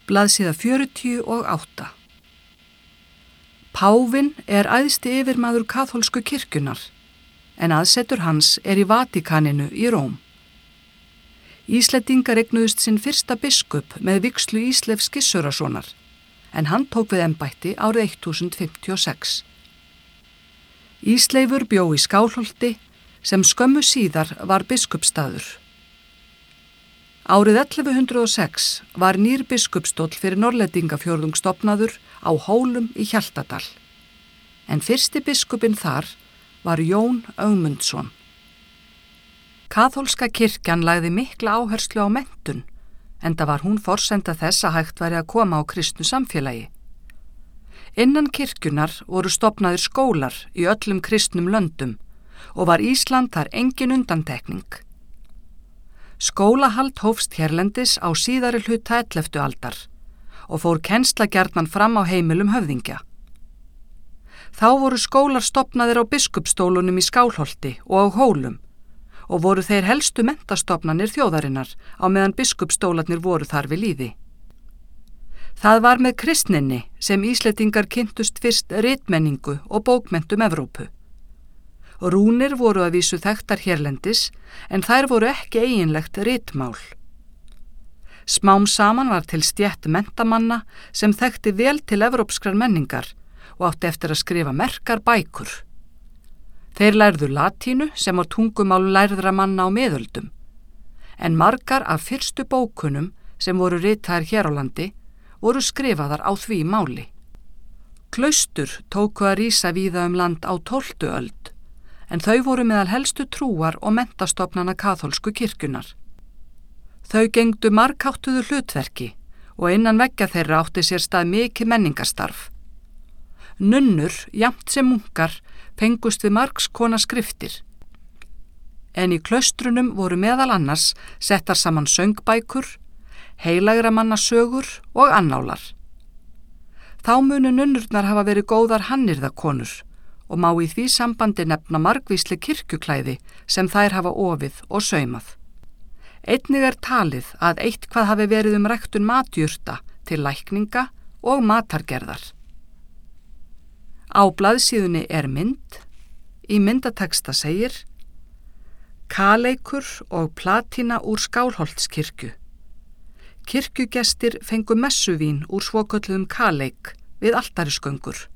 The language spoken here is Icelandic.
Blaðsíða 48. Pávinn er æðsti yfirmaður kaþólsku kirkjunnar, en aðsetur hans er í Vatíkaninu í Róm. Íslendingar eignuðust sinn fyrsta biskup með vígslu Ísleifs Gissurasonar, en hann tók við embætti árið 1056. Ísleifur bjó í Skálholti sem skömmu síðar var biskupsstaður. Árið 1106 var nýr biskupstóll fyrir Norrlendingafjórðung stofnaður á Hólum í Hjaltadal, en fyrsti biskupinn þar var Jón Ögmundsson. Kaþólska kirkjan lagði mikla áherslu á menntun, enda var hún forsenda þess að hægt væri að koma á kristnu samfélagi. Innan kirkjunar voru stofnaðir skólar í öllum kristnum löndum og var Ísland þar engin undantekning. Skólahald hófst hérlendis á síðari hluta 11. aldar og fór kennsla gjarnan fram á heimilum höfðingja. Þá voru skólar stofnaðir á biskupsstólunum í Skálholti og á Hólum og voru þeir helstu menntastofnanir þjóðarinnar á meðan biskupsstólarnir voru þar við lýði. Það var með kristninni sem Íslendingar kynntust fyrst ritmenningu og bókmenntum Evrópu. Rúnir voru að vísu þekktar hérlendis en þær voru ekki eiginlegt ritmál. Smám saman var til stétt menntamanna sem þekkti vel til evrópskrar menningar og átti eftir að skrifa merkar bækur. Þeir lærðu latínu sem var tungumál lærðra manna á miðöldum, en margar af fyrstu bókunum sem voru ritaðar hér á landi voru skrifaðar á því máli. Klaustur tóku að rísa víða land á 12. öld, en þau voru meðal helstu trúar og menntastofnana kaþólsku kirkjunar. Þau gengdu margháttuðu hlutverki og innan veggja þeirra átti sér stað mikið menningarstarf. Nunnur, jafnt sem munkar, fengust við margs konar skriftir. En í klaustrunum voru meðal annars settar saman söngbækur, heilagra manna sögur og annálar. Þá munu nunnurnar hafa verið góðar hannyrðakonur og má í því sambandi nefna margvísleg kirkjuklæði sem þær hafa ofið og saumað. Einnig er talið að eitthvað hafi verið ræktun matjurta til lækninga og matargerðar. Á blaðsíðunni er mynd. Í myndateksta segir: Kaleikur og platína úr Skálholtskirkju. Kirkjugestir fengu messuvín úr svokölluðum kaleik við altarisgöngur.